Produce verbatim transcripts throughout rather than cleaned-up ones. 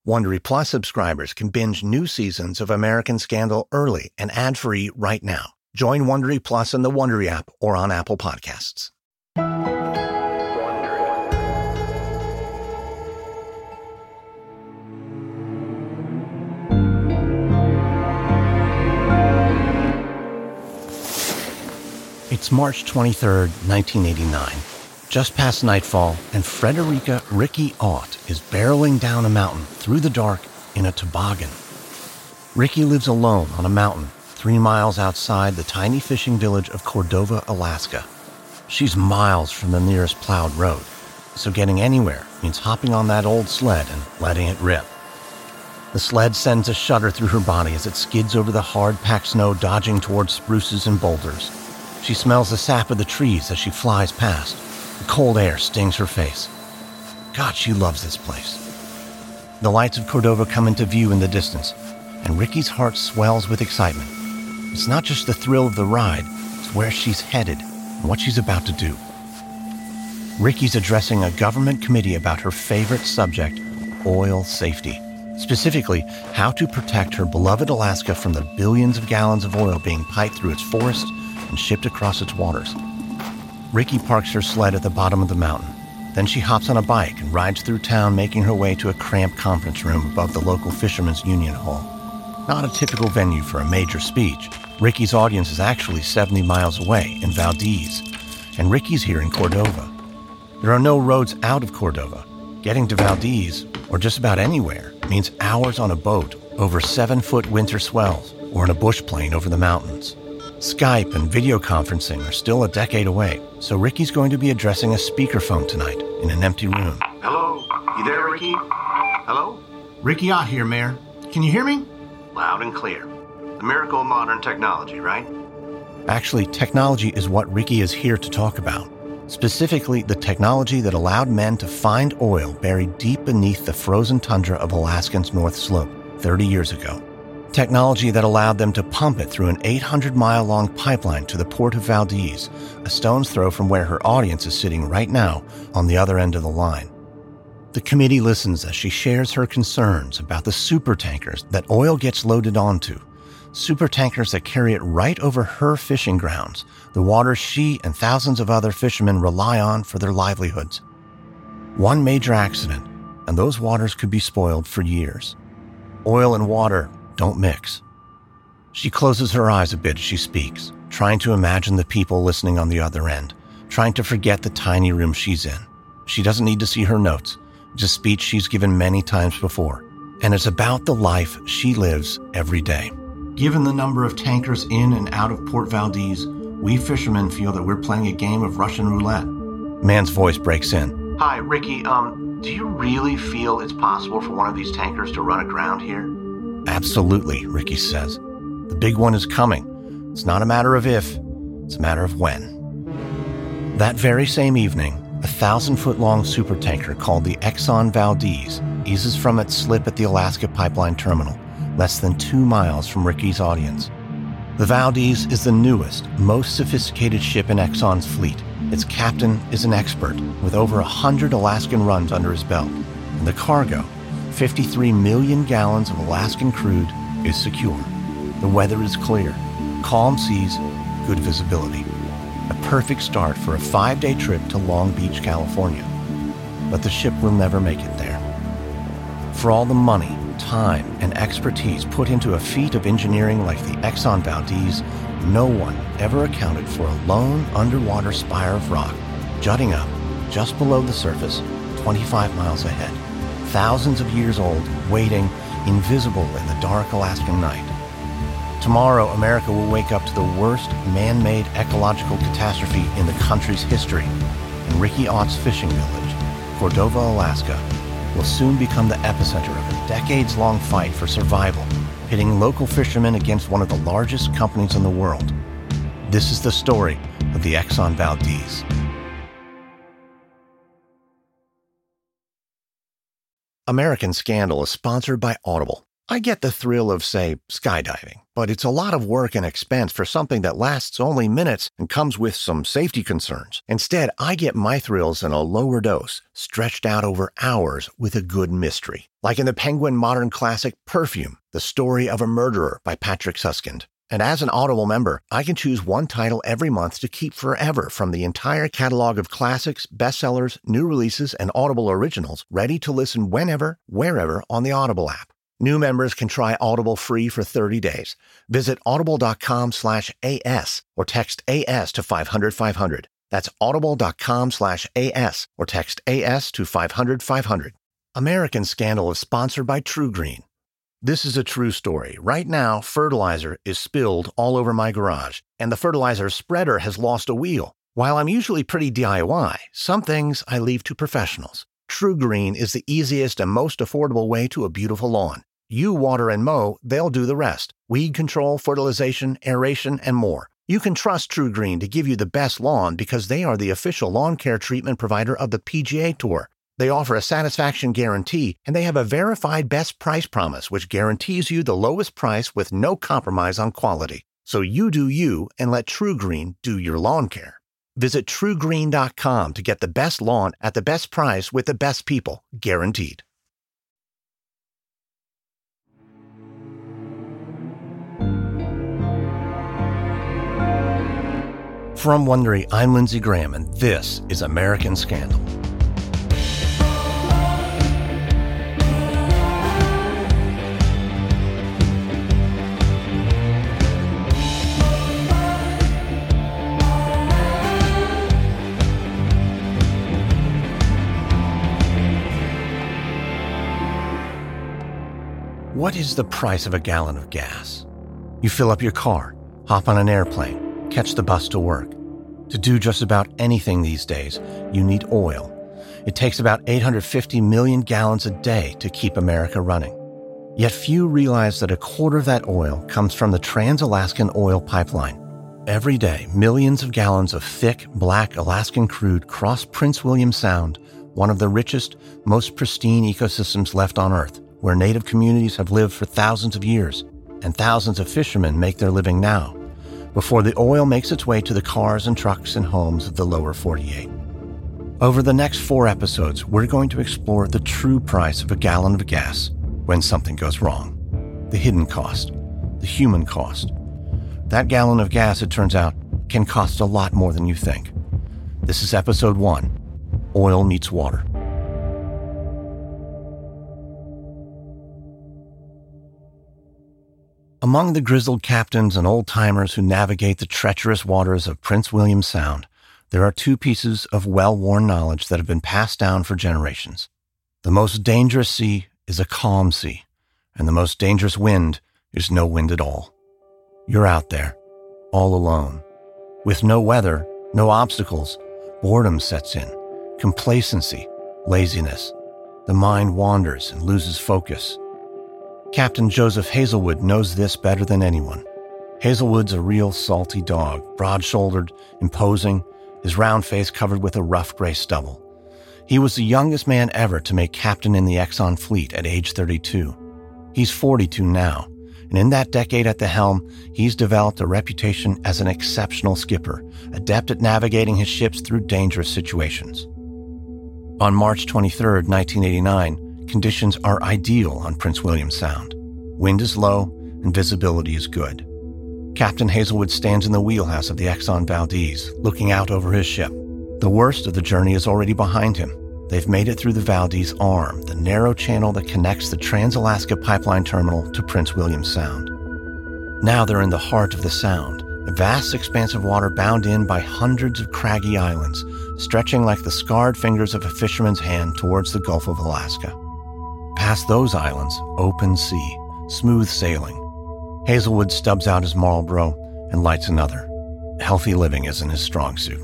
Wondery Plus subscribers can binge new seasons of American Scandal early and ad-free right now. Join Wondery Plus in the Wondery app or on Apple Podcasts. It's March twenty-third, nineteen eighty-nine. Just past nightfall, and Frederica Ricky Ott is barreling down a mountain through the dark in a toboggan. Ricky lives alone on a mountain three miles outside the tiny fishing village of Cordova, Alaska. She's miles from the nearest plowed road, so getting anywhere means hopping on that old sled and letting it rip. The sled sends a shudder through her body as it skids over the hard-packed snow, dodging towards spruces and boulders. She smells the sap of the trees as she flies past. The cold air stings her face. God, she loves this place. The lights of Cordova come into view in the distance, and Ricky's heart swells with excitement. It's not just the thrill of the ride, it's where she's headed and what she's about to do. Ricky's addressing a government committee about her favorite subject, oil safety. Specifically, how to protect her beloved Alaska from the billions of gallons of oil being piped through its forests and shipped across its waters. Ricky parks her sled at the bottom of the mountain. Then she hops on a bike and rides through town, making her way to a cramped conference room above the local Fishermen's Union Hall. Not a typical venue for a major speech. Ricky's audience is actually seventy miles away in Valdez, and Ricky's here in Cordova. There are no roads out of Cordova. Getting to Valdez, or just about anywhere, means hours on a boat over seven-foot winter swells or in a bush plane over the mountains. Skype and video conferencing are still a decade away, so Ricky's going to be addressing a speakerphone tonight in an empty room. Hello? You there, Ricky? Hello? Ricky Ott here, Mayor. Can you hear me? Loud and clear. The miracle of modern technology, right? Actually, technology is what Ricky is here to talk about. Specifically, the technology that allowed men to find oil buried deep beneath the frozen tundra of Alaska's North Slope thirty years ago. Technology that allowed them to pump it through an eight hundred mile long pipeline to the port of Valdez, a stone's throw from where her audience is sitting right now on the other end of the line. The committee listens as she shares her concerns about the supertankers that oil gets loaded onto, supertankers that carry it right over her fishing grounds, the waters she and thousands of other fishermen rely on for their livelihoods. One major accident, and those waters could be spoiled for years. Oil and water don't mix. She closes her eyes a bit as she speaks, trying to imagine the people listening on the other end, trying to forget the tiny room she's in. She doesn't need to see her notes. It's a speech she's given many times before, and it's about the life she lives every day. Given the number of tankers in and out of Port Valdez, we fishermen feel that we're playing a game of Russian roulette. Man's voice breaks in. Hi, Ricky. Um, do you really feel it's possible for one of these tankers to run aground here? Absolutely, Ricky says. The big one is coming. It's not a matter of if, it's a matter of when. That very same evening, a thousand-foot-long supertanker called the Exxon Valdez eases from its slip at the Alaska Pipeline Terminal, less than two miles from Ricky's audience. The Valdez is the newest, most sophisticated ship in Exxon's fleet. Its captain is an expert with over a hundred Alaskan runs under his belt, and the cargo, fifty-three million gallons of Alaskan crude, is secure. The weather is clear, calm seas, good visibility. A perfect start for a five-day trip to Long Beach, California. But the ship will never make it there. For all the money, time, and expertise put into a feat of engineering like the Exxon Valdez, no one ever accounted for a lone underwater spire of rock jutting up just below the surface, twenty-five miles ahead. Thousands of years old, waiting, invisible in the dark Alaskan night. Tomorrow, America will wake up to the worst man-made ecological catastrophe in the country's history, and Ricky Ott's fishing village, Cordova, Alaska, will soon become the epicenter of a decades-long fight for survival, pitting local fishermen against one of the largest companies in the world. This is the story of the Exxon Valdez. American Scandal is sponsored by Audible. I get the thrill of, say, skydiving, but it's a lot of work and expense for something that lasts only minutes and comes with some safety concerns. Instead, I get my thrills in a lower dose, stretched out over hours with a good mystery. Like in the Penguin modern classic Perfume, The Story of a Murderer by Patrick Suskind. And as an Audible member, I can choose one title every month to keep forever from the entire catalog of classics, bestsellers, new releases, and Audible originals, ready to listen whenever, wherever on the Audible app. New members can try Audible free for thirty days. Visit audible.com slash AS or text A S to five hundred five hundred. That's audible.com slash AS or text A S to five hundred five hundred. American Scandal is sponsored by TruGreen. This is a true story. Right now, fertilizer is spilled all over my garage, and the fertilizer spreader has lost a wheel. While I'm usually pretty D I Y, some things I leave to professionals. TruGreen is the easiest and most affordable way to a beautiful lawn. You water and mow, they'll do the rest. Weed control, fertilization, aeration, and more. You can trust TruGreen to give you the best lawn because they are the official lawn care treatment provider of the P G A Tour. They offer a satisfaction guarantee, and they have a verified best price promise, which guarantees you the lowest price with no compromise on quality. So you do you and let TruGreen do your lawn care. Visit True Green dot com to get the best lawn at the best price with the best people, guaranteed. From Wondery, I'm Lindsey Graham, and this is American Scandal. What is the price of a gallon of gas? You fill up your car, hop on an airplane, catch the bus to work. To do just about anything these days, you need oil. It takes about eight hundred fifty million gallons a day to keep America running. Yet few realize that a quarter of that oil comes from the Trans-Alaskan Oil Pipeline. Every day, millions of gallons of thick, black Alaskan crude cross Prince William Sound, one of the richest, most pristine ecosystems left on Earth, where native communities have lived for thousands of years, and thousands of fishermen make their living now, before the oil makes its way to the cars and trucks and homes of the lower forty-eight. Over the next four episodes, we're going to explore the true price of a gallon of gas when something goes wrong. The hidden cost, the human cost. That gallon of gas, it turns out, can cost a lot more than you think. This is episode one, Oil Meets Water. Among the grizzled captains and old-timers who navigate the treacherous waters of Prince William Sound, there are two pieces of well-worn knowledge that have been passed down for generations. The most dangerous sea is a calm sea, and the most dangerous wind is no wind at all. You're out there, all alone. With no weather, no obstacles, boredom sets in, complacency, laziness. The mind wanders and loses focus. Captain Joseph Hazelwood knows this better than anyone. Hazelwood's a real salty dog, broad-shouldered, imposing, his round face covered with a rough gray stubble. He was the youngest man ever to make captain in the Exxon fleet at age thirty-two. He's forty-two now, and in that decade at the helm, he's developed a reputation as an exceptional skipper, adept at navigating his ships through dangerous situations. On March twenty-third, nineteen eighty-nine, conditions are ideal on Prince William Sound. Wind is low and visibility is good. Captain Hazelwood stands in the wheelhouse of the Exxon Valdez, looking out over his ship. The worst of the journey is already behind him. They've made it through the Valdez Arm, the narrow channel that connects the Trans-Alaska Pipeline Terminal to Prince William Sound. Now they're in the heart of the Sound, a vast expanse of water bound in by hundreds of craggy islands, stretching like the scarred fingers of a fisherman's hand towards the Gulf of Alaska. Past those islands, open sea, smooth sailing. Hazelwood stubs out his Marlboro and lights another. Healthy living isn't his strong suit.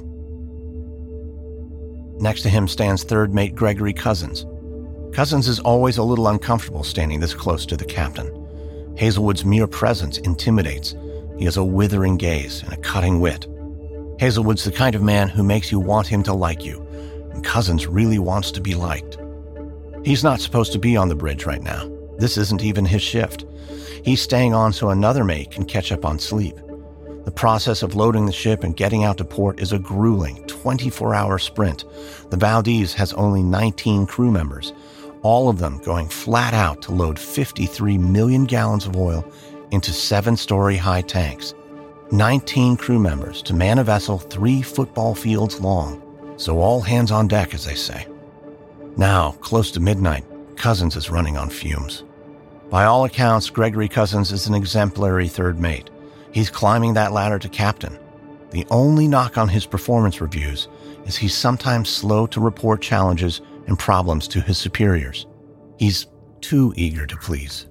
Next to him stands third mate Gregory Cousins. Cousins is always a little uncomfortable standing this close to the captain. Hazelwood's mere presence intimidates. He has a withering gaze and a cutting wit. Hazelwood's the kind of man who makes you want him to like you, and Cousins really wants to be liked. He's not supposed to be on the bridge right now. This isn't even his shift. He's staying on so another mate can catch up on sleep. The process of loading the ship and getting out to port is a grueling twenty-four hour sprint. The Valdez has only nineteen crew members, all of them going flat out to load fifty-three million gallons of oil into seven-story high tanks. nineteen crew members to man a vessel three football fields long. So all hands on deck, as they say. Now, close to midnight, Cousins is running on fumes. By all accounts, Gregory Cousins is an exemplary third mate. He's climbing that ladder to captain. The only knock on his performance reviews is he's sometimes slow to report challenges and problems to his superiors. He's too eager to please.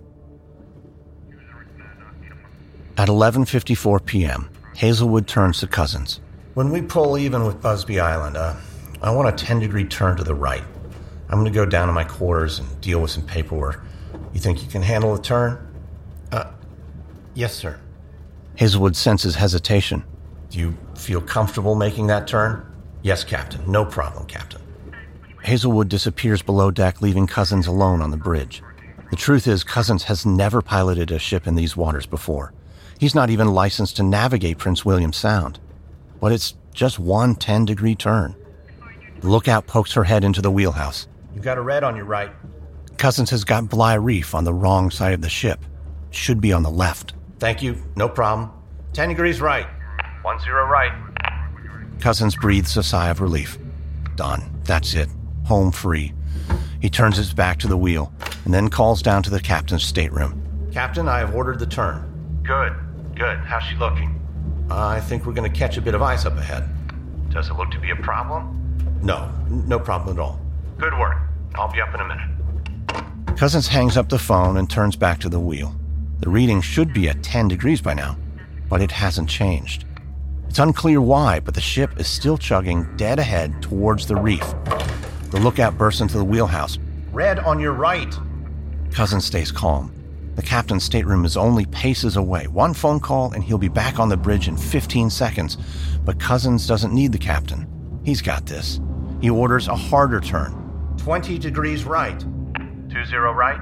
At eleven fifty-four p.m., Hazelwood turns to Cousins. When we pull even with Busby Island, uh, I want a ten-degree turn to the right. I'm going to go down to my quarters and deal with some paperwork. You think you can handle the turn? Uh, yes, sir. Hazelwood senses hesitation. Do you feel comfortable making that turn? Yes, Captain. No problem, Captain. Hazelwood disappears below deck, leaving Cousins alone on the bridge. The truth is, Cousins has never piloted a ship in these waters before. He's not even licensed to navigate Prince William Sound. But it's just one ten-degree turn. The lookout pokes her head into the wheelhouse. You've got a red on your right. Cousins has got Bligh Reef on the wrong side of the ship. Should be on the left. Thank you. No problem. Ten degrees right. One zero right. Cousins breathes a sigh of relief. Done. That's it. Home free. He turns his back to the wheel and then calls down to the captain's stateroom. Captain, I have ordered the turn. Good. Good. How's she looking? I think we're going to catch a bit of ice up ahead. Does it look to be a problem? No. No problem at all. Good work. I'll be up in a minute. Cousins hangs up the phone and turns back to the wheel. The reading should be at ten degrees by now, but it hasn't changed. It's unclear why, but the ship is still chugging dead ahead towards the reef. The lookout bursts into the wheelhouse. Red on your right. Cousins stays calm. The captain's stateroom is only paces away. One phone call and he'll be back on the bridge in fifteen seconds. But Cousins doesn't need the captain. He's got this. He orders a harder turn. twenty degrees right. two zero right.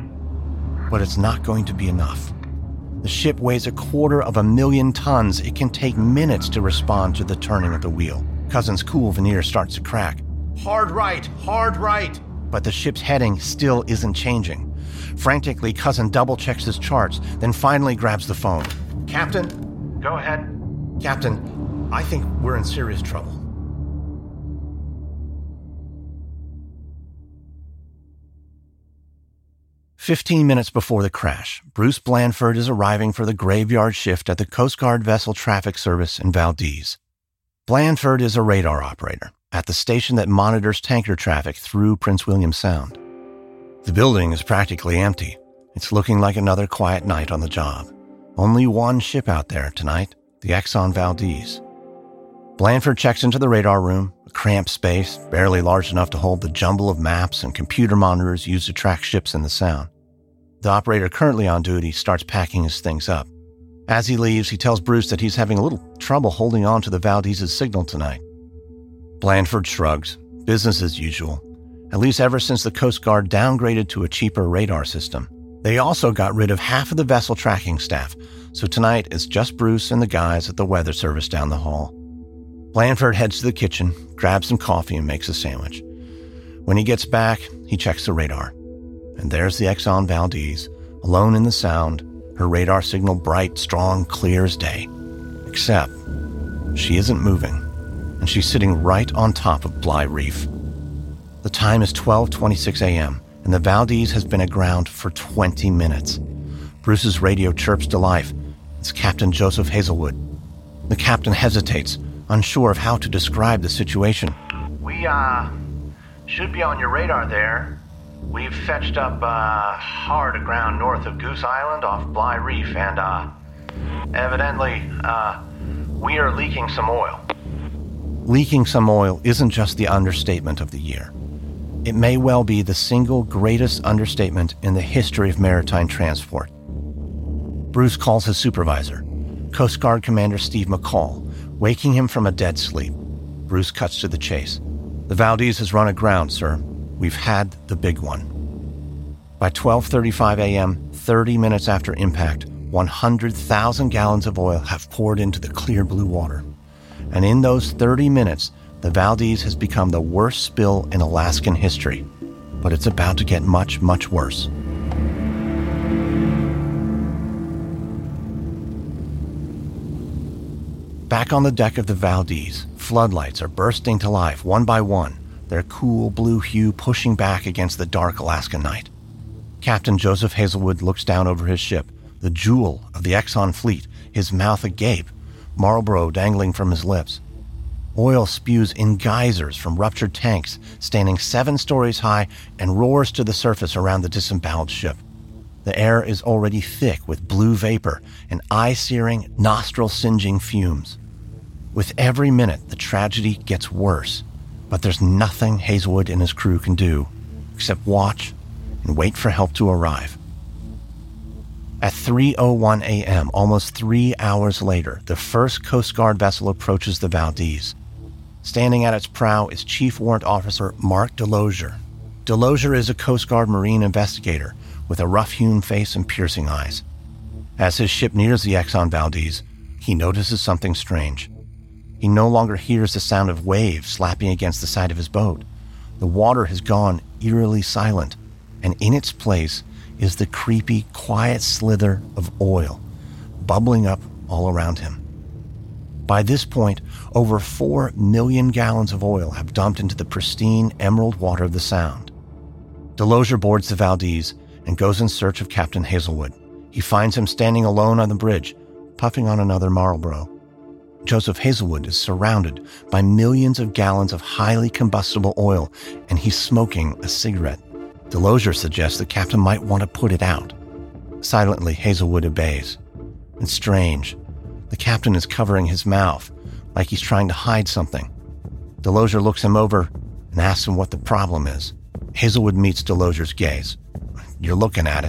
But it's not going to be enough. The ship weighs a quarter of a million tons. It can take minutes to respond to the turning of the wheel. Cousins' cool veneer starts to crack. Hard right, hard right. But the ship's heading still isn't changing. Frantically, Cousin double-checks his charts, then finally grabs the phone. Captain? Go ahead. Captain, I think we're in serious trouble. Fifteen minutes before the crash, Bruce Blandford is arriving for the graveyard shift at the Coast Guard Vessel Traffic Service in Valdez. Blandford is a radar operator at the station that monitors tanker traffic through Prince William Sound. The building is practically empty. It's looking like another quiet night on the job. Only one ship out there tonight, the Exxon Valdez. Blandford checks into the radar room, a cramped space, barely large enough to hold the jumble of maps and computer monitors used to track ships in the Sound. The operator currently on duty starts packing his things up. As he leaves, he tells Bruce that he's having a little trouble holding on to the Valdez's signal tonight. Blandford shrugs. Business as usual. At least ever since the Coast Guard downgraded to a cheaper radar system. They also got rid of half of the vessel tracking staff, so tonight it's just Bruce and the guys at the weather service down the hall. Blandford heads to the kitchen, grabs some coffee and makes a sandwich. When he gets back, he checks the radar. And there's the Exxon Valdez, alone in the Sound, her radar signal bright, strong, clear as day. Except, she isn't moving, and she's sitting right on top of Bligh Reef. The time is twelve twenty-six a.m., and the Valdez has been aground for twenty minutes. Bruce's radio chirps to life. It's Captain Joseph Hazelwood. The captain hesitates, unsure of how to describe the situation. We, uh, should be on your radar there. We've fetched up, uh, hard aground north of Goose Island off Bligh Reef, and, uh, evidently, uh, we are leaking some oil. Leaking some oil isn't just the understatement of the year. It may well be the single greatest understatement in the history of maritime transport. Bruce calls his supervisor, Coast Guard Commander Steve McCall, waking him from a dead sleep. Bruce cuts to the chase. The Valdez has run aground, sir. We've had the big one. By twelve thirty-five a.m., thirty minutes after impact, one hundred thousand gallons of oil have poured into the clear blue water. And in those thirty minutes, the Valdez has become the worst spill in Alaskan history. But it's about to get much, much worse. Back on the deck of the Valdez, floodlights are bursting to life one by one, their cool blue hue pushing back against the dark Alaska night. Captain Joseph Hazelwood looks down over his ship, the jewel of the Exxon fleet, his mouth agape, Marlboro dangling from his lips. Oil spews in geysers from ruptured tanks, standing seven stories high, and roars to the surface around the disemboweled ship. The air is already thick with blue vapor and eye-searing, nostril-singeing fumes. With every minute, the tragedy gets worse, but there's nothing Hazelwood and his crew can do except watch and wait for help to arrive. At three oh one a.m., almost three hours later, the first Coast Guard vessel approaches the Valdez. Standing at its prow is Chief Warrant Officer Mark Delosier. Delosier is a Coast Guard Marine investigator with a rough-hewn face and piercing eyes. As his ship nears the Exxon Valdez, he notices something strange. He no longer hears the sound of waves slapping against the side of his boat. The water has gone eerily silent, and in its place is the creepy, quiet slither of oil, bubbling up all around him. By this point, over four million gallons of oil have dumped into the pristine emerald water of the Sound. Delosier boards the Valdez and goes in search of Captain Hazelwood. He finds him standing alone on the bridge, puffing on another Marlboro. Joseph Hazelwood is surrounded by millions of gallons of highly combustible oil, and he's smoking a cigarette. Delosier suggests the captain might want to put it out. Silently, Hazelwood obeys. It's strange. The captain is covering his mouth, like he's trying to hide something. Delosier looks him over and asks him what the problem is. Hazelwood meets Delosier's gaze. You're looking at it.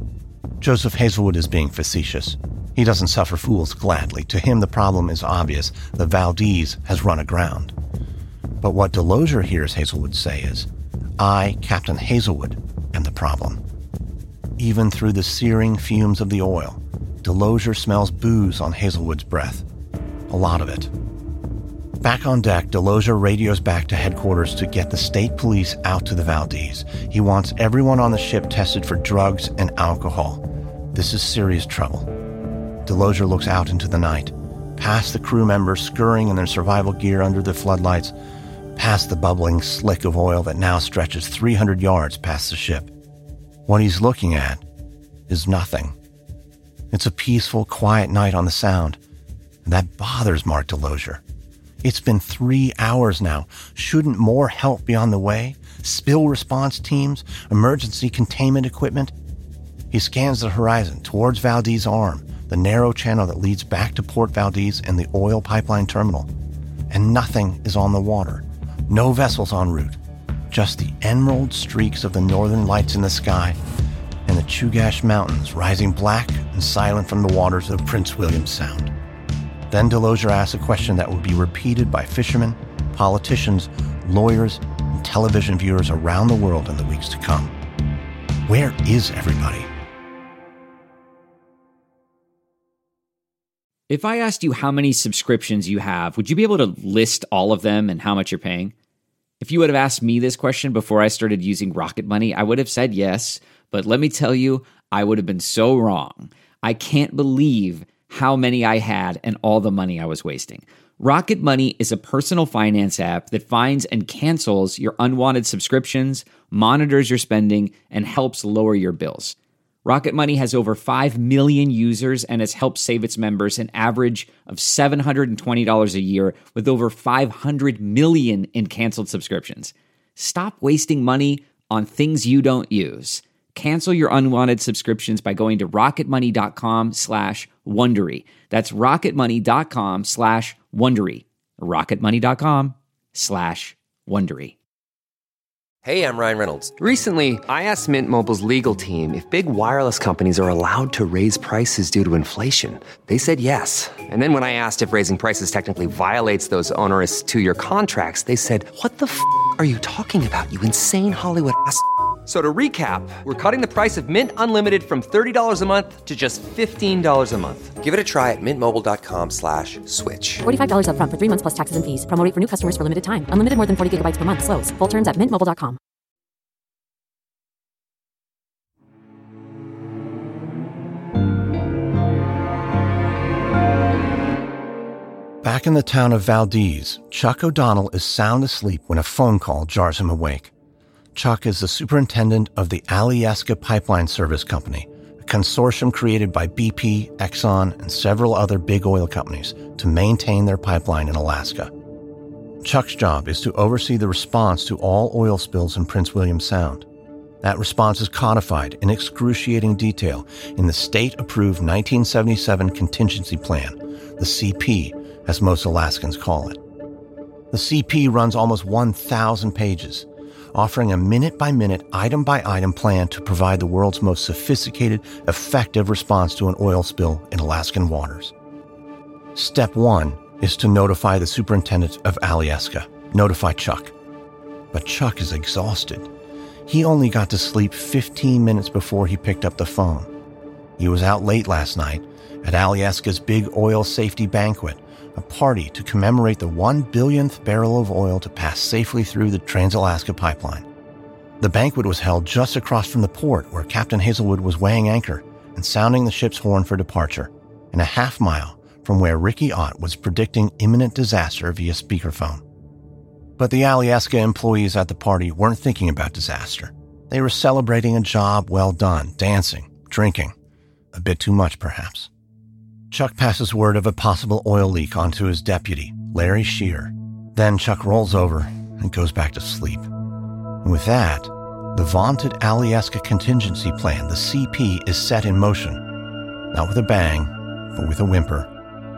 Joseph Hazelwood is being facetious. He doesn't suffer fools gladly. To him, the problem is obvious. The Valdez has run aground. But what Delosier hears Hazelwood say is, I, Captain Hazelwood, am the problem. Even through the searing fumes of the oil, Delosier smells booze on Hazelwood's breath. A lot of it. Back on deck, Delosier radios back to headquarters to get the state police out to the Valdez. He wants everyone on the ship tested for drugs and alcohol. This is serious trouble. Delosier looks out into the night, past the crew members scurrying in their survival gear under the floodlights, past the bubbling slick of oil that now stretches three hundred yards past the ship. What he's looking at is nothing. It's a peaceful, quiet night on the Sound, and that bothers Mark Delosier. It's been three hours now. Shouldn't more help be on the way? Spill response teams, emergency containment equipment? He scans the horizon towards Valdez Arm, the narrow channel that leads back to Port Valdez and the oil pipeline terminal. And nothing is on the water. No vessels en route. Just the emerald streaks of the northern lights in the sky and the Chugach Mountains rising black and silent from the waters of Prince William Sound. Then Delosier asks a question that will be repeated by fishermen, politicians, lawyers, and television viewers around the world in the weeks to come. Where is everybody? If I asked you how many subscriptions you have, would you be able to list all of them and how much you're paying? If you would have asked me this question before I started using Rocket Money, I would have said yes, but let me tell you, I would have been so wrong. I can't believe how many I had and all the money I was wasting. Rocket Money is a personal finance app that finds and cancels your unwanted subscriptions, monitors your spending, and helps lower your bills. Rocket Money has over five million users and has helped save its members an average of seven hundred twenty dollars a year with over five hundred million in canceled subscriptions. Stop wasting money on things you don't use. Cancel your unwanted subscriptions by going to rocketmoney.com slash Wondery. That's rocketmoney.com slash Wondery. rocketmoney.com slash Wondery. Hey, I'm Ryan Reynolds. Recently, I asked Mint Mobile's legal team if big wireless companies are allowed to raise prices due to inflation. They said yes. And then when I asked if raising prices technically violates those onerous two-year contracts, they said, what the f*** are you talking about, you insane Hollywood ass f- So to recap, we're cutting the price of Mint Unlimited from thirty dollars a month to just fifteen dollars a month. Give it a try at mintmobile.com slash switch. forty-five dollars up front for three months plus taxes and fees. Promo rate for new customers for limited time. Unlimited more than forty gigabytes per month. Slows full terms at mint mobile dot com. Back in the town of Valdez, Chuck O'Donnell is sound asleep when a phone call jars him awake. Chuck is the superintendent of the Alyeska Pipeline Service Company, a consortium created by B P, Exxon, and several other big oil companies to maintain their pipeline in Alaska. Chuck's job is to oversee the response to all oil spills in Prince William Sound. That response is codified in excruciating detail in the state-approved nineteen seventy-seven Contingency Plan, the C P, as most Alaskans call it. The C P runs almost one thousand pages, offering a minute-by-minute, item-by-item plan to provide the world's most sophisticated, effective response to an oil spill in Alaskan waters. Step one is to notify the superintendent of Alyeska, notify Chuck. But Chuck is exhausted. He only got to sleep fifteen minutes before he picked up the phone. He was out late last night at Alyeska's big oil safety banquet, a party to commemorate the one billionth barrel of oil to pass safely through the Trans-Alaska Pipeline. The banquet was held just across from the port where Captain Hazelwood was weighing anchor and sounding the ship's horn for departure, and a half mile from where Ricky Ott was predicting imminent disaster via speakerphone. But the Alyeska employees at the party weren't thinking about disaster. They were celebrating a job well done, dancing, drinking. A bit too much, perhaps. Chuck passes word of a possible oil leak onto his deputy, Larry Shear. Then Chuck rolls over and goes back to sleep. And with that, the vaunted Alyeska Contingency Plan, the C P, is set in motion. Not with a bang, but with a whimper.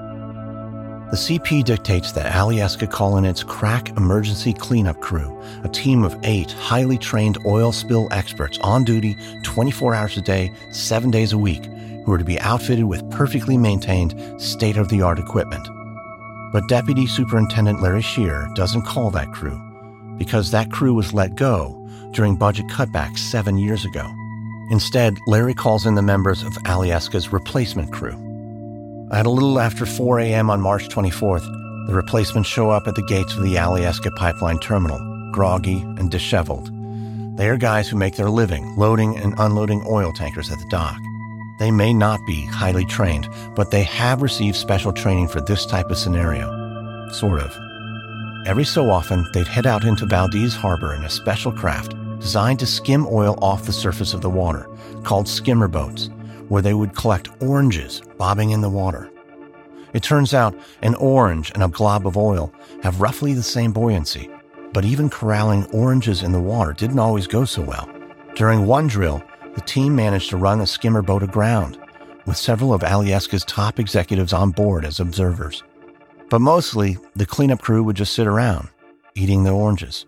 The C P dictates that Alyeska call in its crack emergency cleanup crew, a team of eight highly trained oil spill experts on duty twenty-four hours a day, seven days a week, who are to be outfitted with perfectly maintained, state-of-the-art equipment. But Deputy Superintendent Larry Shear doesn't call that crew, because that crew was let go during budget cutbacks seven years ago. Instead, Larry calls in the members of Alyeska's replacement crew. At a little after four a.m. on March twenty-fourth, the replacements show up at the gates of the Alyeska Pipeline Terminal, groggy and disheveled. They are guys who make their living loading and unloading oil tankers at the dock. They may not be highly trained, but they have received special training for this type of scenario. Sort of. Every so often, they'd head out into Valdez Harbor in a special craft designed to skim oil off the surface of the water, called skimmer boats, where they would collect oranges bobbing in the water. It turns out an orange and a glob of oil have roughly the same buoyancy, but even corralling oranges in the water didn't always go so well. During one drill, the team managed to run a skimmer boat aground, with several of Alyeska's top executives on board as observers. But mostly, the cleanup crew would just sit around, eating the oranges.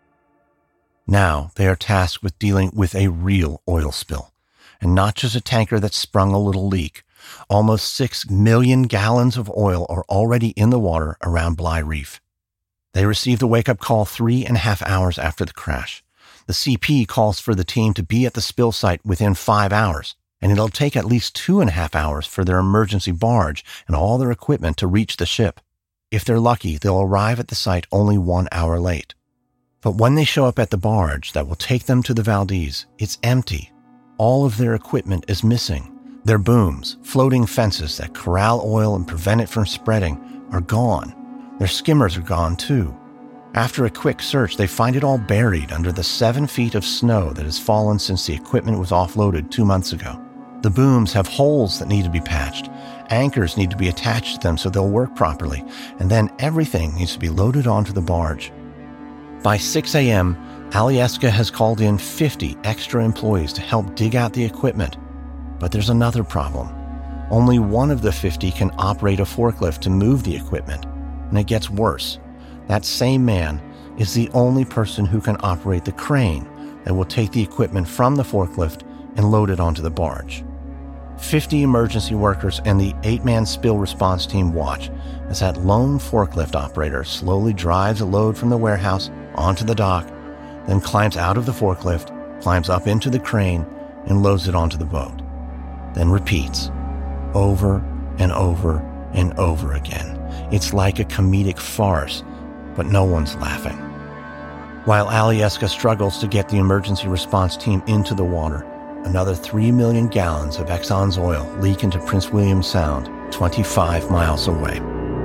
Now, they are tasked with dealing with a real oil spill, and not just a tanker that sprung a little leak. Almost six million gallons of oil are already in the water around Bligh Reef. They received a wake-up call three and a half hours after the crash. The C P calls for the team to be at the spill site within five hours, and it'll take at least two and a half hours for their emergency barge and all their equipment to reach the ship. If they're lucky, they'll arrive at the site only one hour late. But when they show up at the barge that will take them to the Valdez, it's empty. All of their equipment is missing. Their booms, floating fences that corral oil and prevent it from spreading, are gone. Their skimmers are gone too. After a quick search, they find it all buried under the seven feet of snow that has fallen since the equipment was offloaded two months ago. The booms have holes that need to be patched. Anchors need to be attached to them so they'll work properly, and then everything needs to be loaded onto the barge. By six a.m., Alyeska has called in fifty extra employees to help dig out the equipment. But there's another problem. Only one of the fifty can operate a forklift to move the equipment, and it gets worse. That same man is the only person who can operate the crane that will take the equipment from the forklift and load it onto the barge. Fifty emergency workers and the eight-man spill response team watch as that lone forklift operator slowly drives a load from the warehouse onto the dock, then climbs out of the forklift climbs up into the crane, and loads it onto the boat. Then repeats, over and over and over again. It's like a comedic farce, but no one's laughing. While Alyeska struggles to get the emergency response team into the water, another three million gallons of Exxon's oil leak into Prince William Sound, twenty-five miles away.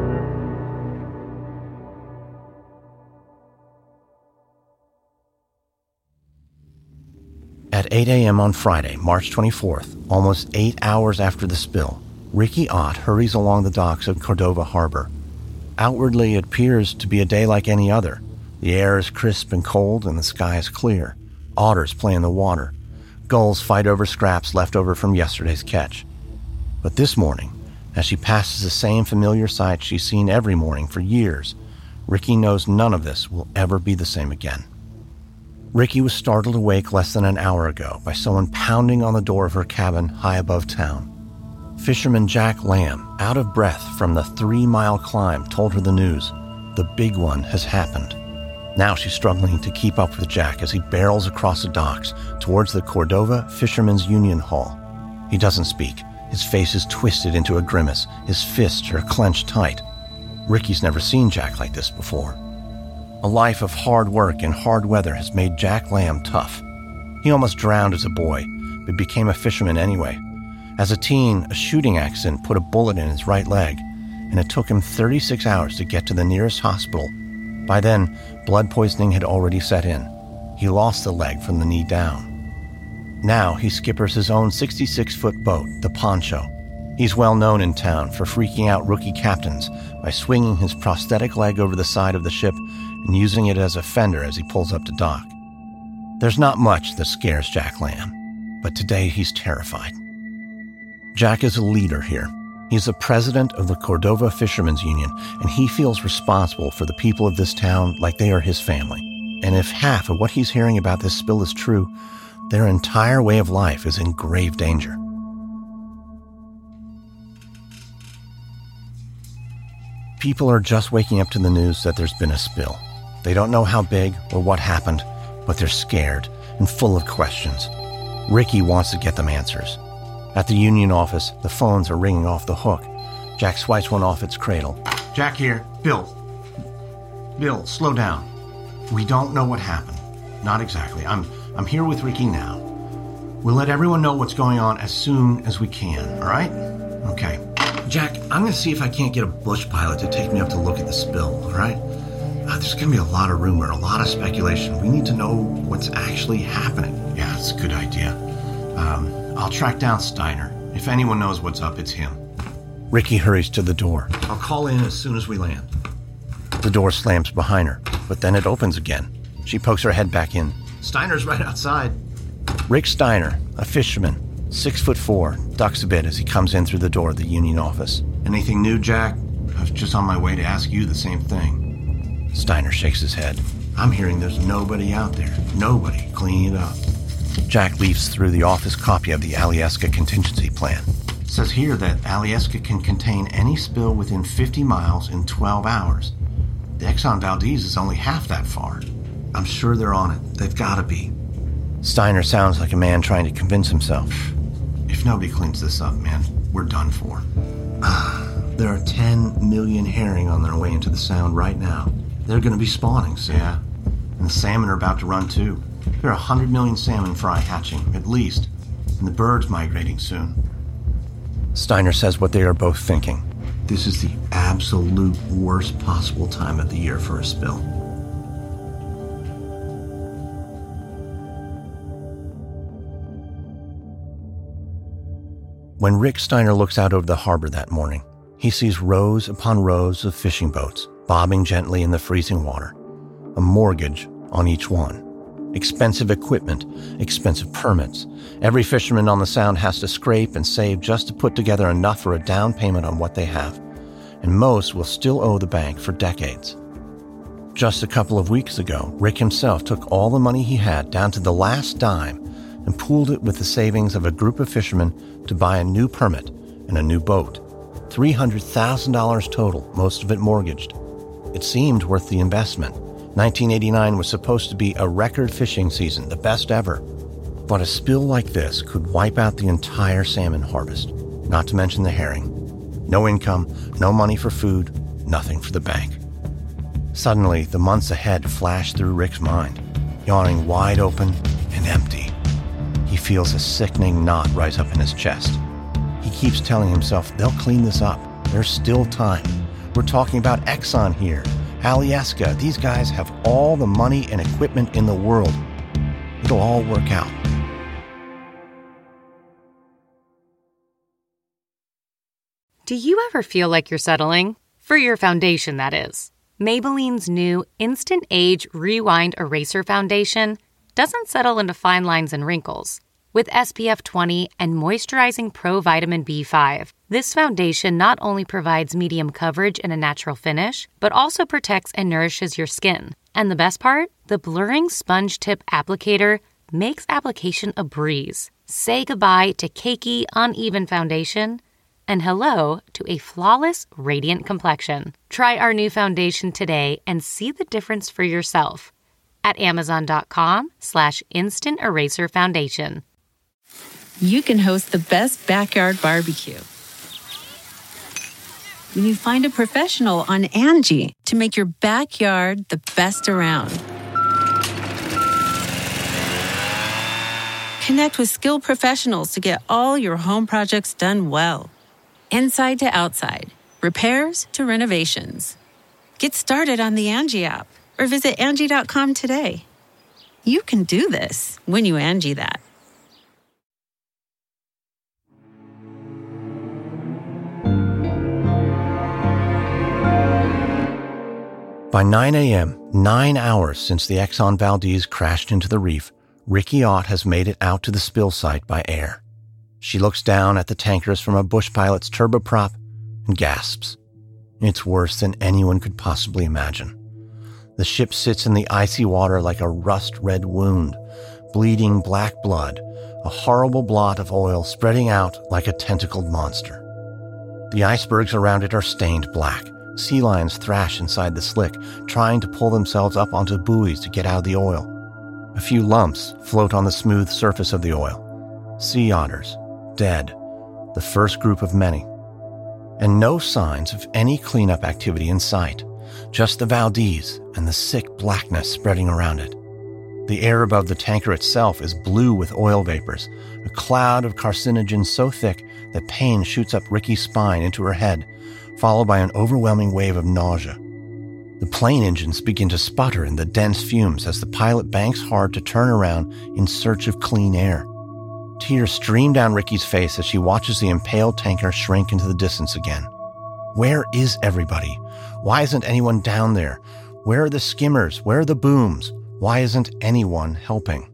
At eight a.m. on Friday, March twenty-fourth, almost eight hours after the spill, Ricky Ott hurries along the docks of Cordova Harbor. Outwardly, it appears to be a day like any other. The air is crisp and cold, and the sky is clear. Otters play in the water. Gulls fight over scraps left over from yesterday's catch. But this morning, as she passes the same familiar sight she's seen every morning for years, Ricky knows none of this will ever be the same again. Ricky was startled awake less than an hour ago by someone pounding on the door of her cabin high above town. Fisherman Jack Lamb, out of breath from the three-mile climb, told her the news. The big one has happened. Now she's struggling to keep up with Jack as he barrels across the docks towards the Cordova Fishermen's Union Hall. He doesn't speak. His face is twisted into a grimace. His fists are clenched tight. Ricky's never seen Jack like this before. A life of hard work and hard weather has made Jack Lamb tough. He almost drowned as a boy, but became a fisherman anyway. As a teen, a shooting accident put a bullet in his right leg, and it took him thirty-six hours to get to the nearest hospital. By then, blood poisoning had already set in. He lost the leg from the knee down. Now he skippers his own sixty-six-foot boat, the Poncho. He's well known in town for freaking out rookie captains by swinging his prosthetic leg over the side of the ship and using it as a fender as he pulls up to dock. There's not much that scares Jack Lamb, but today he's terrified. Jack is a leader here. He's the president of the Cordova Fishermen's Union, and he feels responsible for the people of this town like they are his family. And if half of what he's hearing about this spill is true, their entire way of life is in grave danger. People are just waking up to the news that there's been a spill. They don't know how big or what happened, but they're scared and full of questions. Ricky wants to get them answers. At the union office, the phones are ringing off the hook. Jack swipes one off its cradle. Jack here. Bill. Bill, slow down. We don't know what happened. Not exactly. I'm I'm here with Ricky now. We'll let everyone know what's going on as soon as we can, all right? Okay. Jack, I'm going to see if I can't get a bush pilot to take me up to look at the spill, all right? Uh, there's going to be a lot of rumor, a lot of speculation. We need to know what's actually happening. Yeah, it's a good idea. Um, I'll track down Steiner. If anyone knows what's up, it's him. Ricky hurries to the door. I'll call in as soon as we land. The door slams behind her, but then it opens again. She pokes her head back in. Steiner's right outside. Rick Steiner, a fisherman, six foot four, ducks a bit as he comes in through the door of the union office. Anything new, Jack? I was just on my way to ask you the same thing. Steiner shakes his head. I'm hearing there's nobody out there. Nobody cleaning it up. Jack leafs through the office copy of the Alyeska contingency plan. It says here that Alyeska can contain any spill within fifty miles in twelve hours. The Exxon Valdez is only half that far. I'm sure they're on it. They've got to be. Steiner sounds like a man trying to convince himself. If nobody cleans this up, man, we're done for. Ah, there are ten million herring on their way into the Sound right now. They're going to be spawning soon. Yeah, and the salmon are about to run too. There are one hundred million salmon fry hatching, at least, and the birds migrating soon. Steiner says what they are both thinking. This is the absolute worst possible time of the year for a spill. When Rick Steiner looks out over the harbor that morning, he sees rows upon rows of fishing boats bobbing gently in the freezing water, a mortgage on each one. Expensive equipment, expensive permits. Every fisherman on the Sound has to scrape and save just to put together enough for a down payment on what they have, and most will still owe the bank for decades. Just a couple of weeks ago, Rick himself took all the money he had down to the last dime and pooled it with the savings of a group of fishermen to buy a new permit and a new boat. three hundred thousand dollars total, most of it mortgaged. It seemed worth the investment. nineteen eighty-nine was supposed to be a record fishing season, the best ever. But a spill like this could wipe out the entire salmon harvest, not to mention the herring. No income, no money for food, nothing for the bank. Suddenly, the months ahead flash through Rick's mind, yawning wide open and empty. He feels a sickening knot rise up in his chest. He keeps telling himself they'll clean this up. There's still time. We're talking about Exxon here. Alyeska, these guys have all the money and equipment in the world. It'll all work out. Do you ever feel like you're settling? For your foundation, that is. Maybelline's new Instant Age Rewind Eraser Foundation doesn't settle into fine lines and wrinkles. With S P F twenty and moisturizing Pro Vitamin B five, this foundation not only provides medium coverage and a natural finish, but also protects and nourishes your skin. And the best part? The blurring sponge tip applicator makes application a breeze. Say goodbye to cakey, uneven foundation and hello to a flawless, radiant complexion. Try our new foundation today and see the difference for yourself at amazon.com slash instant eraser foundation. You can host the best backyard barbecue when you find a professional on Angie to make your backyard the best around. Connect with skilled professionals to get all your home projects done well. Inside to outside, repairs to renovations. Get started on the Angie app or visit Angie dot com today. You can do this when you Angie that. By nine a.m., nine hours since the Exxon Valdez crashed into the reef, Ricky Ott has made it out to the spill site by air. She looks down at the tankers from a bush pilot's turboprop and gasps. It's worse than anyone could possibly imagine. The ship sits in the icy water like a rust-red wound, bleeding black blood, a horrible blot of oil spreading out like a tentacled monster. The icebergs around it are stained black. Sea lions thrash inside the slick, trying to pull themselves up onto buoys to get out of the oil. A few lumps float on the smooth surface of the oil. Sea otters, dead, the first group of many. And no signs of any cleanup activity in sight, just the Valdez and the sick blackness spreading around it. The air above the tanker itself is blue with oil vapors, a cloud of carcinogens so thick that pain shoots up Ricky's spine into her head, followed by an overwhelming wave of nausea. The plane engines begin to sputter in the dense fumes as the pilot banks hard to turn around in search of clean air. Tears stream down Ricky's face as she watches the impaled tanker shrink into the distance again. Where is everybody? Why isn't anyone down there? Where are the skimmers? Where are the booms? Why isn't anyone helping?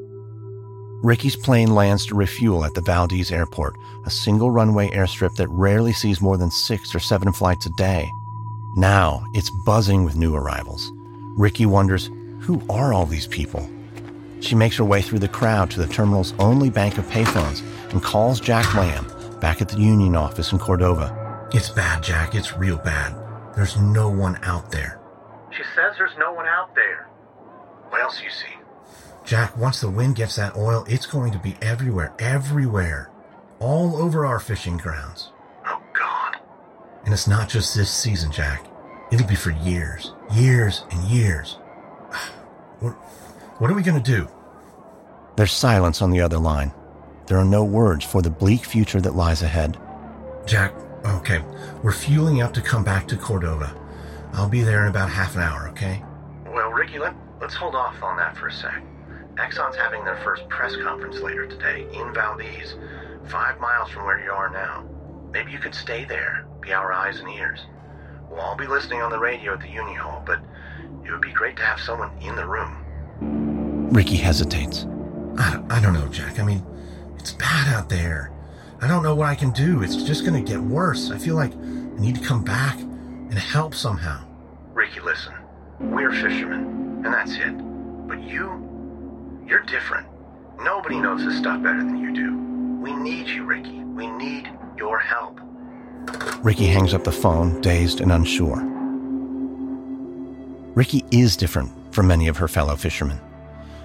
Ricky's plane lands to refuel at the Valdez airport, a single runway airstrip that rarely sees more than six or seven flights a day. Now it's buzzing with new arrivals. Ricky wonders, who are all these people? She makes her way through the crowd to the terminal's only bank of payphones and calls Jack Lamb back at the union office in Cordova. It's bad, Jack. It's real bad. There's no one out there. She says there's no one out there. What else do you see? Jack, once the wind gets that oil, it's going to be everywhere, everywhere. All over our fishing grounds. Oh, God. And it's not just this season, Jack. It'll be for years, years and years. What, what are we going to do? There's silence on the other line. There are no words for the bleak future that lies ahead. Jack, okay, we're fueling up to come back to Cordova. I'll be there in about half an hour, okay? Well, Ricky, let, let's hold off on that for a sec. Exxon's having their first press conference later today in Valdez, five miles from where you are now. Maybe you could stay there, be our eyes and ears. We'll all be listening on the radio at the Union Hall, but it would be great to have someone in the room. Ricky hesitates. I, I don't know, Jack. I mean, it's bad out there. I don't know what I can do. It's just going to get worse. I feel like I need to come back and help somehow. Ricky, listen. We're fishermen, and that's it. But you, you're different. Nobody knows this stuff better than you do. We need you, Ricky. We need your help. Ricky hangs up the phone, dazed and unsure. Ricky is different from many of her fellow fishermen.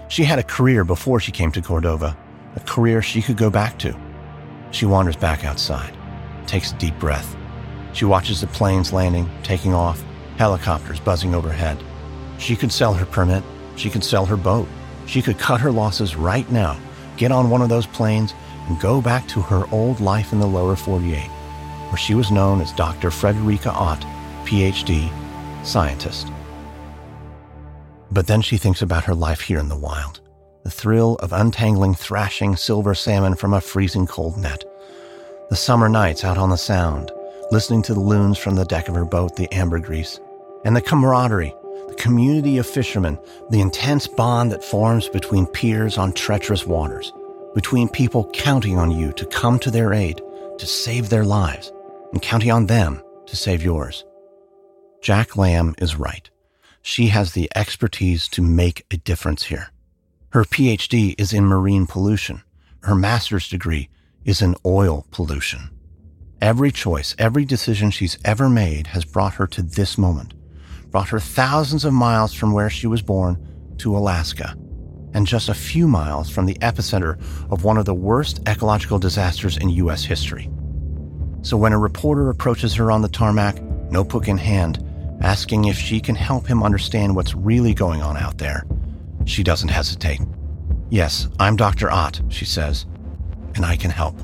She had a career before she came to Cordova, a career she could go back to. She wanders back outside, takes a deep breath. She watches the planes landing, taking off, helicopters buzzing overhead. She could sell her permit. She could sell her boat. She could cut her losses right now, get on one of those planes, and go back to her old life in the lower forty-eight, where she was known as Doctor Frederica Ott, P H D, scientist. But then she thinks about her life here in the wild, the thrill of untangling thrashing silver salmon from a freezing cold net, the summer nights out on the Sound, listening to the loons from the deck of her boat, the ambergris, and the camaraderie, the community of fishermen, the intense bond that forms between peers on treacherous waters, between people counting on you to come to their aid, to save their lives, and counting on them to save yours. Jack Lamb is right. She has the expertise to make a difference here. Her P H D is in marine pollution. Her master's degree is in oil pollution. Every choice, every decision she's ever made has brought her to this moment, brought her thousands of miles from where she was born to Alaska, and just a few miles from the epicenter of one of the worst ecological disasters in U S history. So when a reporter approaches her on the tarmac, notebook in hand, asking if she can help him understand what's really going on out there, she doesn't hesitate. "Yes, I'm Doctor Ott," she says, "and I can help."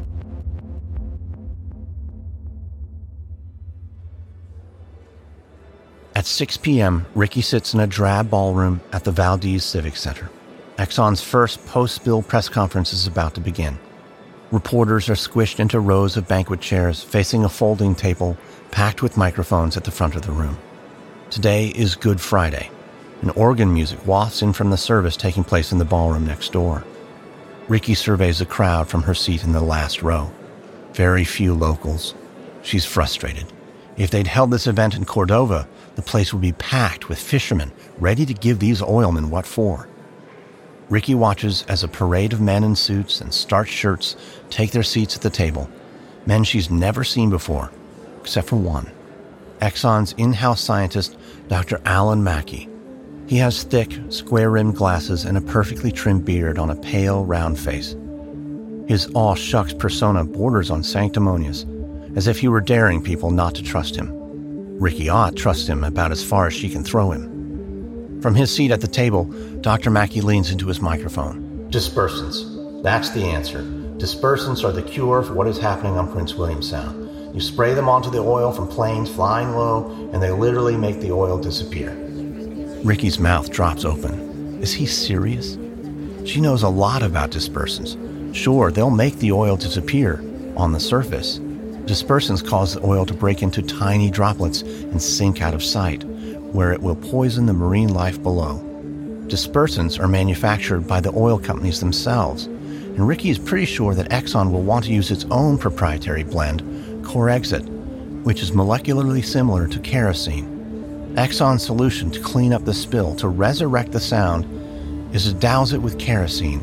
At six p.m., Ricky sits in a drab ballroom at the Valdez Civic Center. Exxon's first post-spill press conference is about to begin. Reporters are squished into rows of banquet chairs facing a folding table packed with microphones at the front of the room. Today is Good Friday, and organ music wafts in from the service taking place in the ballroom next door. Ricky surveys the crowd from her seat in the last row. Very few locals. She's frustrated. If they'd held this event in Cordova, the place would be packed with fishermen ready to give these oilmen what for. Ricky watches as a parade of men in suits and starched shirts take their seats at the table, men she's never seen before, except for one. Exxon's in-house scientist, Doctor Alan Mackey. He has thick, square-rimmed glasses and a perfectly trimmed beard on a pale, round face. His aw-shucks persona borders on sanctimonious, as if he were daring people not to trust him. Ricky Ott trusts him about as far as she can throw him. From his seat at the table, Doctor Mackey leans into his microphone. "Dispersants. That's the answer. Dispersants are the cure for what is happening on Prince William Sound. You spray them onto the oil from planes flying low, and they literally make the oil disappear." Ricky's mouth drops open. Is he serious? She knows a lot about dispersants. Sure, they'll make the oil disappear on the surface. Dispersants cause the oil to break into tiny droplets and sink out of sight, where it will poison the marine life below. Dispersants are manufactured by the oil companies themselves, and Ricky is pretty sure that Exxon will want to use its own proprietary blend, Corexit, which is molecularly similar to kerosene. Exxon's solution to clean up the spill, to resurrect the Sound, is to douse it with kerosene.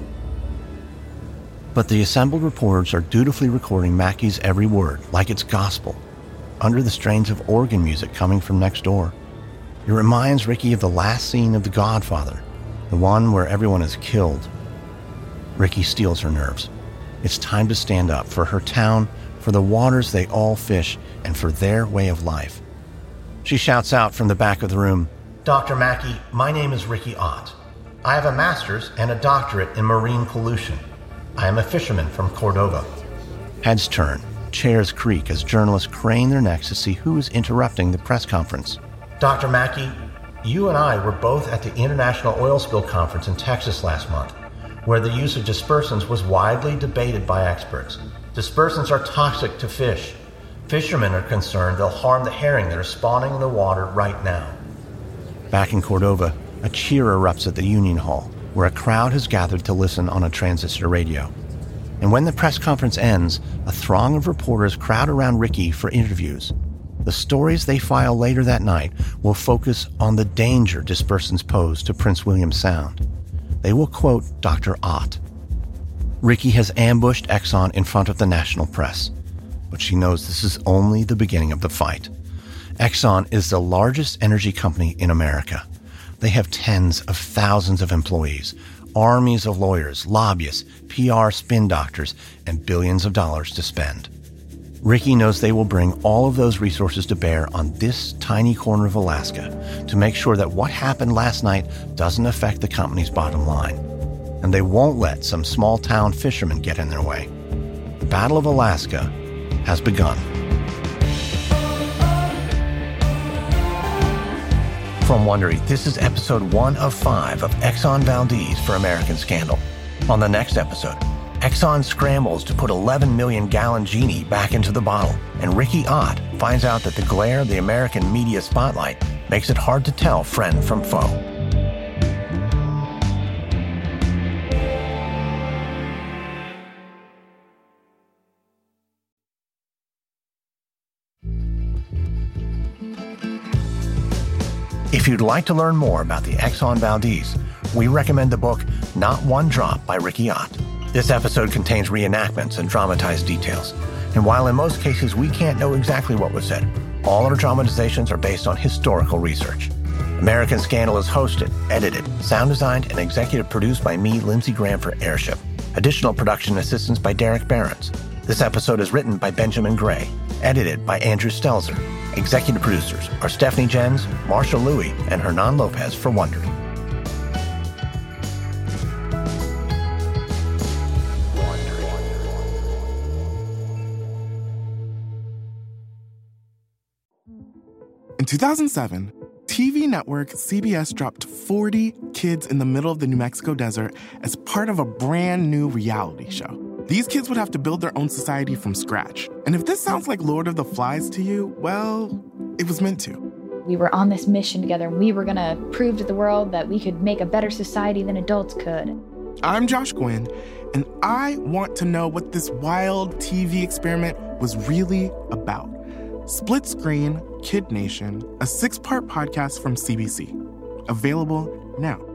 But the assembled reporters are dutifully recording Mackey's every word, like it's gospel, under the strains of organ music coming from next door. It reminds Ricky of the last scene of The Godfather, the one where everyone is killed. Ricky steals her nerves. It's time to stand up for her town, for the waters they all fish, and for their way of life. She shouts out from the back of the room, "Doctor Mackey, my name is Ricky Ott. I have a master's and a doctorate in marine pollution. I am a fisherman from Cordova." Heads turn, chairs creak as journalists crane their necks to see who is interrupting the press conference. "Doctor Mackey, you and I were both at the International Oil Spill Conference in Texas last month, where the use of dispersants was widely debated by experts. Dispersants are toxic to fish. Fishermen are concerned they'll harm the herring that are spawning in the water right now." Back in Cordova, a cheer erupts at the Union Hall, where a crowd has gathered to listen on a transistor radio. And when the press conference ends, a throng of reporters crowd around Ricky for interviews. The stories they file later that night will focus on the danger dispersants pose to Prince William Sound. They will quote Doctor Ott. Ricky has ambushed Exxon in front of the national press, but she knows this is only the beginning of the fight. Exxon is the largest energy company in America. They have tens of thousands of employees, armies of lawyers, lobbyists, P R spin doctors, and billions of dollars to spend. Ricky knows they will bring all of those resources to bear on this tiny corner of Alaska to make sure that what happened last night doesn't affect the company's bottom line. And they won't let some small-town fishermen get in their way. The Battle of Alaska has begun. From Wondery, this is episode one of five of Exxon Valdez for American Scandal. On the next episode, Exxon scrambles to put eleven million gallon genie back into the bottle, and Ricky Ott finds out that the glare of the American media spotlight makes it hard to tell friend from foe. If you'd like to learn more about the Exxon Valdez, we recommend the book Not One Drop by Ricky Ott. This episode contains reenactments and dramatized details. And while in most cases we can't know exactly what was said, all our dramatizations are based on historical research. American Scandal is hosted, edited, sound designed, and executive produced by me, Lindsey Graham, for Airship. Additional production assistance by Derek Behrens. This episode is written by Benjamin Gray, edited by Andrew Stelzer. Executive producers are Stephanie Jens, Marshall Louis, and Hernan Lopez for Wondery. In two thousand seven, T V network C B S dropped forty kids in the middle of the New Mexico desert as part of a brand new reality show. These kids would have to build their own society from scratch. And if this sounds like Lord of the Flies to you, well, it was meant to. We were on this mission together, and we were going to prove to the world that we could make a better society than adults could. I'm Josh Gwynn, and I want to know what this wild T V experiment was really about. Split Screen, Kid Nation, a six-part podcast from C B C. Available now.